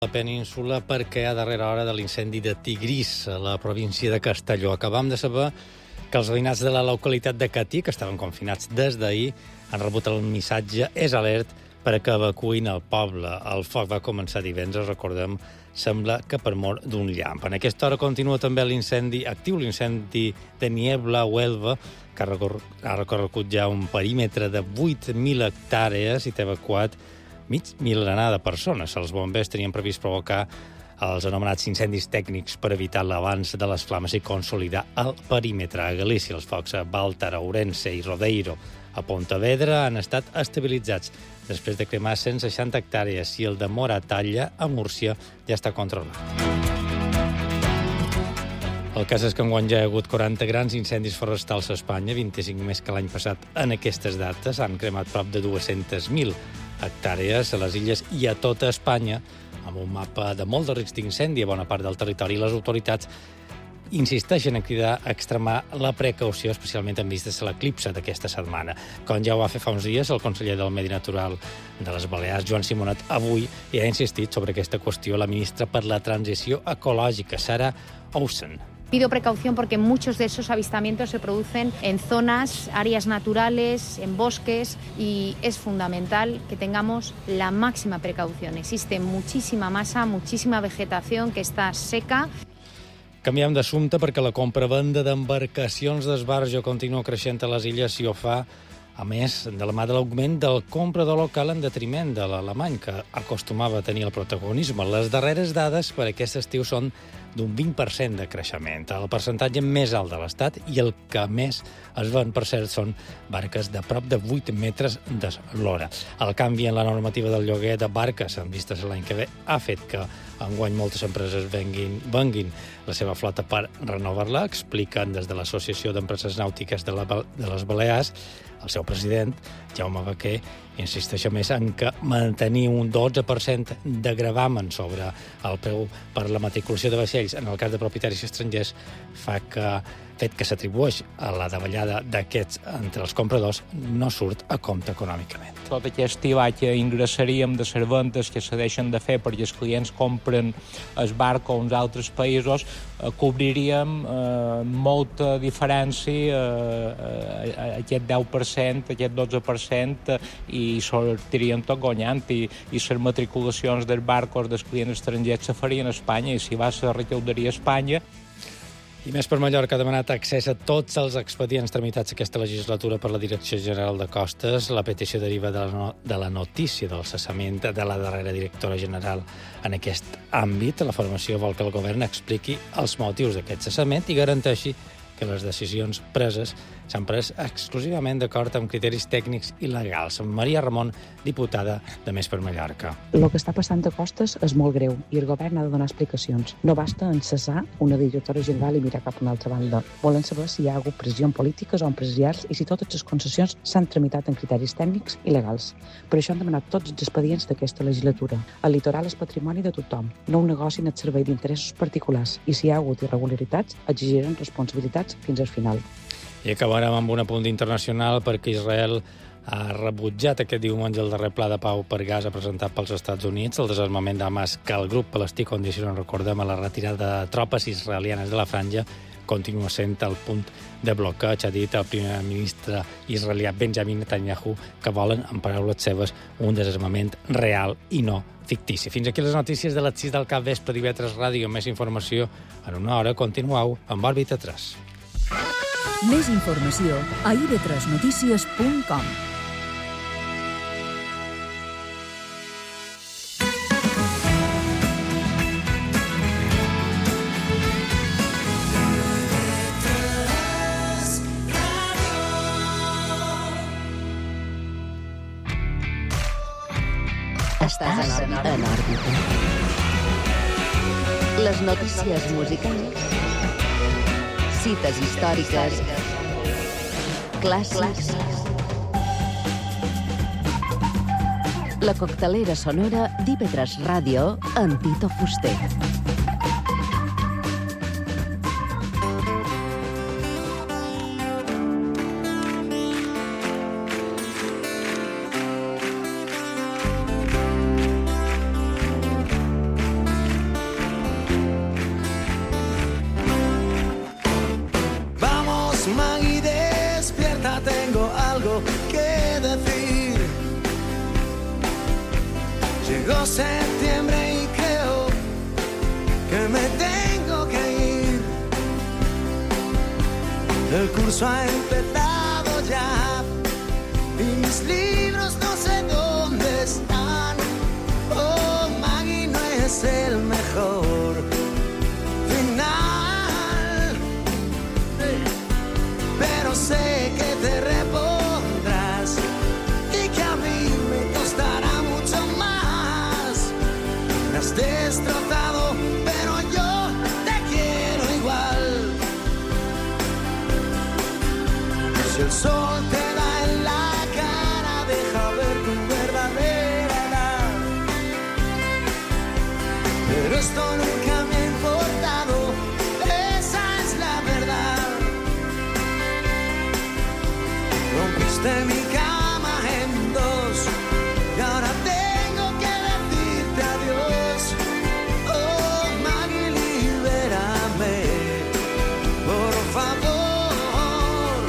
la península perquè a darrera hora de l'incendi de Tigrís, a la província de Castelló. Acabam de saber que els veïnats de la localitat de Catí, que estaven confinats des d'ahir, han rebut el missatge és alert perquè evacuïn el poble. El foc va començar divendres, recordem, sembla que per mort d'un llamp. En aquesta hora continua també l'incendi de Niebla a Huelva, que ha recorregut ja un perímetre de 8.000 hectàrees i té evacuat mig milenar de persones. Els bombers tenien previst provocar els anomenats incendis tècnics per evitar l'avanç de les flames i consolidar el perímetre. A Galícia, els focs a Baltar, Ourense i Rodeiro, a Pontevedra, han estat estabilitzats després de cremar 160 hectàrees i el de Moratalla, a Múrcia, ja està controlat. El cas és que enguany ja hi ha hagut 40 grans incendis forestals a Espanya, 25 més que l'any passat. En aquestes dates han cremat prop de 200.000 hectàrees a les illes i a tota Espanya, amb un mapa de molt de risc d'incendi a bona part del territori. Les autoritats insisteixen a cridar a extremar la precaució, especialment en vistes a l'eclipse d'aquesta setmana. Com ja ho va fer fa uns dies, el conseller del Medi Natural de les Balears, Joan Simonet, avui hi ha insistit sobre aquesta qüestió la ministra per la Transició Ecològica, Sara Oussen. Pido precaución porque muchos de esos avistamientos se producen en zonas, áreas naturales, en bosques, y es fundamental que tengamos la máxima precaución. Existe muchísima masa, muchísima vegetación que está seca. Canviem d'assumpte perquè la compra-venda d'embarcacions d'esbarjo continua creixent a les illes i ho fa, a més, de la mà de l'augment del comprador local en detriment de l'alemany, que acostumava a tenir el protagonisme. Les darreres dades per aquest estiu són d'un 20% de creixement, el percentatge més alt de l'Estat, i el que més es ven, per cert, són barques de prop de 8 metres d'eslora. El canvi en la normativa del lloguer de barques en vistes l'any que ve ha fet que enguany moltes empreses venguin la seva flota per renovar-la, expliquen des de l'Associació d'Empreses Nàutiques de les Balears. El seu president, Jaume Baquer, insisteix més en que mantenir un 12% de gravamen sobre el preu per la matriculació de vaixells en el cas de propietaris estrangers fet que s'atribueix a la davallada d'aquests entre els compradors no surt a compte econòmicament. Tot aquest tibatge ingressaríem de les ventes que se deixen de fer perquè els clients compren el barc a uns altres països, cobriríem molta diferència, aquest 10%, aquest 12%, i sortiríem tot guanyant, i les matriculacions dels barcos dels clients estrangers se farien a Espanya, i si va se recaudaria a Espanya. I Més per Mallorca ha demanat accés a tots els expedients tramitats aquesta legislatura per la Direcció General de Costes. La petició deriva de la notícia del cessament de la darrera directora general en aquest àmbit. La formació vol que el govern expliqui els motius d'aquest cessament i garanteixi que les decisions preses s'han pres exclusivament d'acord amb criteris tècnics i legals. Maria Ramon, diputada de Més per Mallorca. El que està passant a Costes és molt greu i el govern ha de donar explicacions. No basta en cessar una directora general i mirar cap a una altra banda. Volen saber si hi ha hagut pressions polítiques o empresarials i si totes les concessions s'han tramitat en criteris tècnics i legals. Per això han demanat tots els expedients d'aquesta legislatura. El litoral és patrimoni de tothom, no un negoci en el servei d'interessos particulars, i si hi ha hagut irregularitats, exigiran responsabilitats fins al final. I acabarem amb un apunt internacional perquè Israel ha rebutjat aquest diumenge el darrer pla de pau per Gaza presentat pels Estats Units. El desarmament d'Hamas que el grup palestí condiciona, recordem, a la retirada de tropes israelianes de la franja continua sent el punt de bloqueig, ha dit el primer ministre israelià Benjamin Netanyahu, que volen, en paraules seves, un desarmament real i no fictici. Fins aquí les notícies de les 6 del capvespre d'IV3 Ràdio. Més informació en una hora. Continueu amb Òrbita 3. Més informació a ib3notícies.com. Estàs en òrbita. Les notícies musicals, cites històriques, clàssics, la coctelera sonora d'IV3 Ràdio amb Tito Fuster. Llegó septiembre y creo que me tengo que ir. El curso ha empezado ya y mis libros no sé dónde están. Oh, Maggie, no es el mejor final, pero sé que te repondrás y que a mí me costará mucho más. Me has destrozado, pero yo te quiero igual. Si el sol te da en la cara, deja ver tu verdadera edad. Pero esto nunca me ha importado, esa es la verdad. Rompiste mi cama en dos y ahora tengo que decirte adiós. Oh, Maggie, libérame, por favor.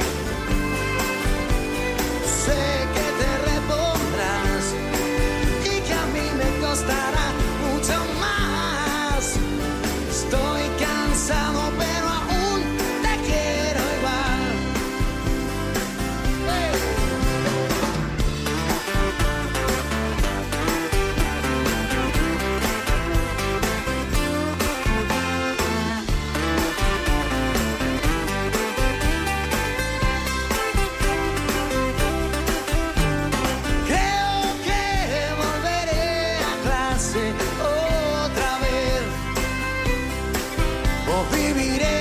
Sé que te repondrás y que a mí me costará mucho más. Estoy cansado, pero aún te quiero igual. Creo que volveré a clase otra vez o viviré